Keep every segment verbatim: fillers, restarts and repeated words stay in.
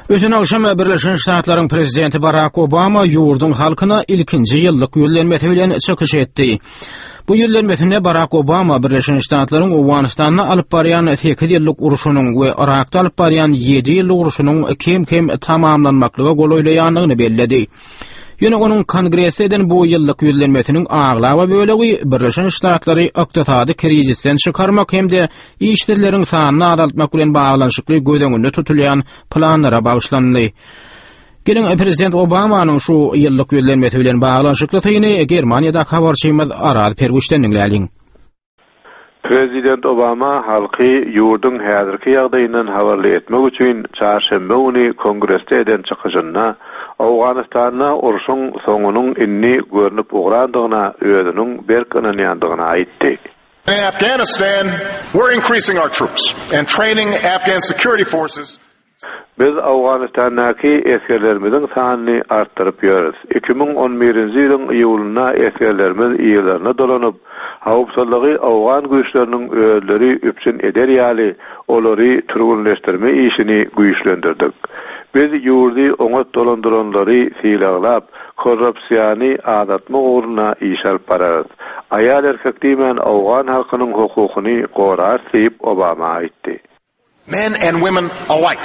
Ötün akşam Birleşmiş Ştatlaryň prezidenti Barack Obama ýurdun halkyna ilkinji ýyllyk ýollanmaty bilen çykyş etdi. Bu ýollanmatyna Barack Obama Birleşmiş Ştatlaryň Awganistanyna alyp barýan sekiz ýyllyk uruşunyň we Irakda alyp barýan ýedi ýyllyk uruşunyň kim-kim tamamlanmaklygy golaýlaýanlygyny bellädi. Ýöne onuň kongresi eden bu ýyllyk ýollanmatynyň aglaba bölegi Birleşmiş Ştatlary ykdysady krizisten çykarmak hemde işlerleriň sanyny azaltmak bilen baglanşykly gözeňinde tutulýan planlara baglandy. Gelin Prezident Obamanyň şu ýyllyk ýollanmaty bilen baglanşykly tyny Germaniýada habarçymyz Aral Pergüşden dinläliň. Prezident Obama halky ýurdun häzirki ýagdaýyndan habarly etmek üçin çarşamba güni Kongresde eden çykyşyna Awganistanyna uruşyň soňunyň inni görnüp ugrandygyna özüniň berkinenýändigini aýtdy. In Afghanistan, we're increasing our troops and training Afghan security forces. Biz Awganistanyňky eskerlerimiziň sanyny artdyryp ýörüs. iki ming on birinji ýylyň iýuluna eskerlerimiz ýerlerine dolanyp, hawpsuzlygy Awgan güýçleriniň öýleri üpçün eder ýaly olary türgünleşdirme işini güýçlendirdik. Biz ýurdy oňa dolandyranlary silaglap, korrupsiýany adatma uğruna iş alyp bararys. Aýal erkekdi men Awgan halkynyň hukukyny gorar diýip Obama aýtdy. Men and women alike.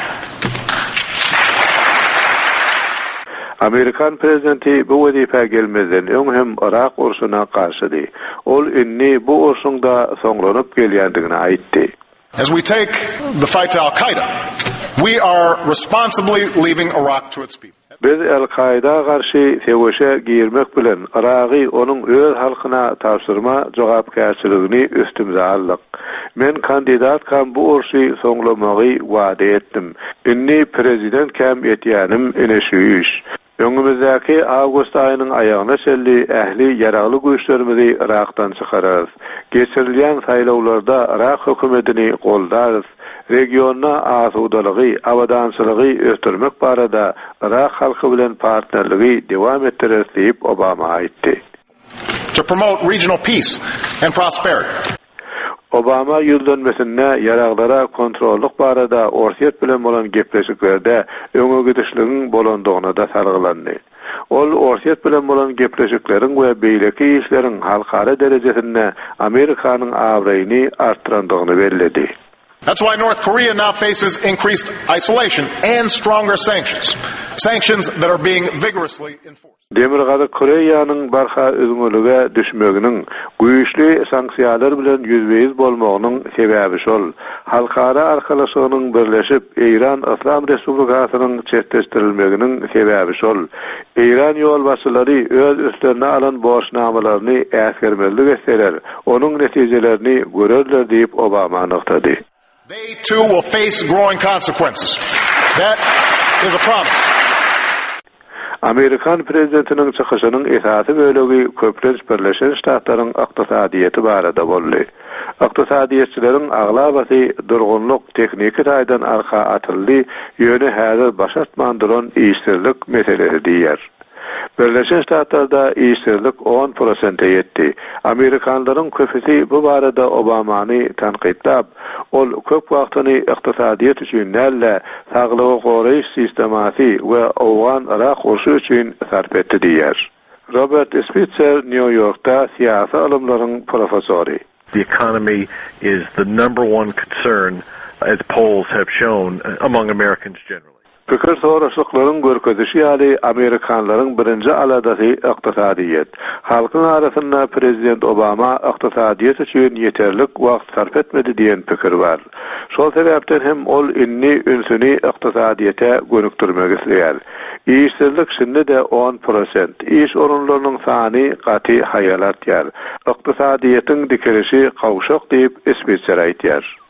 Amerikan prezidenti bu wezife gelmezden öň hem Irak uruşuna karşıdy. Ol inni bu uruşunda soňlanyp gelýändigini aýtdy. As we take the fight to Al-Qaeda, we are responsibly leaving Iraq to its people. Biz Al-Qaeda garşy sewişe girmek bilen Iragy onuň öz halkyna tapşyrma jogapkärçiligini üstümize aldyk. Men kandidat kam bu urşy soňlamagy wada etdim. Inni prezident kam etýänim ene şu iş. Öňümizdäki awgust aýynyň aýagyna şelli ähli ýaragly güýçlerimizi Irakdan çykararys. Geçirilýän saýlawlarda Irak hökümetini goldarys. Regionna asudalygy, awadançylygy ösdürmek barada Irak halky bilen partnerligi dewam etdirýär diýip Obama aýtdy. To promote regional peace and prosperity. Obama ýollanmasyna ýaraglara kontrollyk barada orsiýet bilen bolan gepleşiklerde öňe gidişligiň bolandygyna da sargylandy. Ol orsiýet bilen bolan gepleşikleriň we beýleki işleriň halkara derejesinde Amerikanyň awraýyny artdyrandygyny bellädi. That's why North Korea now faces increased isolation and stronger sanctions. Sanctions that are being vigorously enforced. Demirgady Koreýanyň barha özüňlüge düşmeginiň güýçli sanksiýalar bilen ýüzbeýiz bolmagynyň sebäbi şol. Halkara arkalaşygynyň birleşip Eýran Islam Respublikasynyň çetleşdirilmeginiň sebäbi şol. Eýran ýolbaşçylary öz üstlerine alan borçnamalaryny äsgermelik etseler, onuň netijelerini görerler diýip Obama anyklady. They too will face growing consequences. That is a promise. Amerikan prezidentiniň çykyşynyň esasy bölegi köplenç Birleşmiş Ştatlaryň ykdysadyety barada boldy. Ykdysadyetçileriň aglabasy durgunlyk tekniki taýdan arka atyldy, ýöne häzir başatmandyran işsizlik meselesi diýer. Birleşmiş Ştatlarda işsizlik on prosente ýetdi. Amerikanlaryň köpüsi bu barada Obamany tanqidlap, ol köp wagtyny ykdysadyet üçin näle saglygy goraýyş sistemasy we Awgan Irak urşy üçin sarf etdi diýer. Robert Spitzer New York'ta siyasi alımlaryň professory. The economy is the number one concern, as polls have shown, among Americans generally. Pikir soraşyklaryň görkezişi ýaly Amerikanlaryň birinji aladasy ykdysadyet. Halkyň arasynda Prezident Obama ykdysadyet üçin ýeterlik wagt sarf etmedi diýen pikir bar. Şol sebäpden hem ol inni ünsüni ykdysadyete gönükdirmek isleýär. İşsizlik şimdi de on prosent. İş orunlarynyň sany gaty haýalat ýar. Ykdysadyetiň dikilişi gawşak diýip Spitzer aýtýar.